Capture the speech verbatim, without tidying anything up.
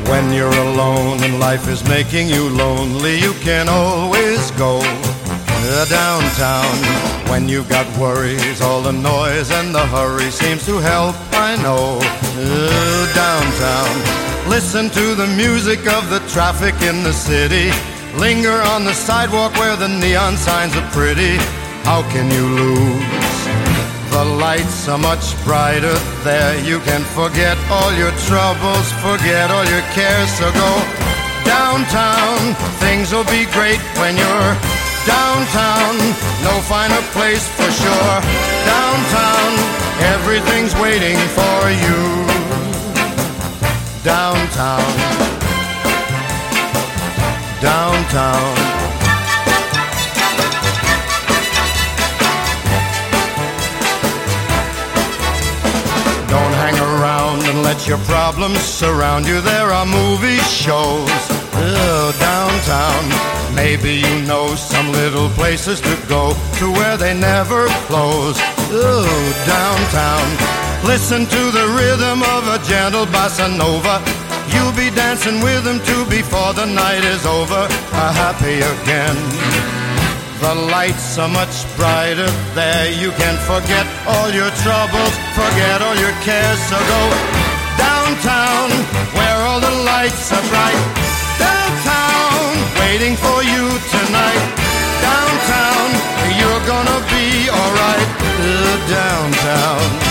When you're alone and life is making you lonely, you can always go uh, downtown. When you've got worries, all the noise and the hurry seems to help, I know. Uh, downtown. Listen to the music of the traffic in the city. Linger on the sidewalk where the neon signs are pretty. How can you lose? The lights are much brighter there. You can forget all your troubles, forget all your cares. So go downtown. Things will be great when you're downtown. No finer place for sure. Downtown, everything's waiting for you. Downtown. Downtown. Don't hang around and let your problems surround you. There are movie shows oh, downtown. Maybe you know some little places to go to where they never close. Oh, downtown. Listen to the rhythm of a gentle bossa nova. You'll be dancing with them too before the night is over. Uh, happy again. The lights are much brighter there. You can forget all your troubles, forget all your cares. So go downtown, where all the lights are bright. Downtown, waiting for you tonight. Downtown, you're gonna be alright. Uh, downtown.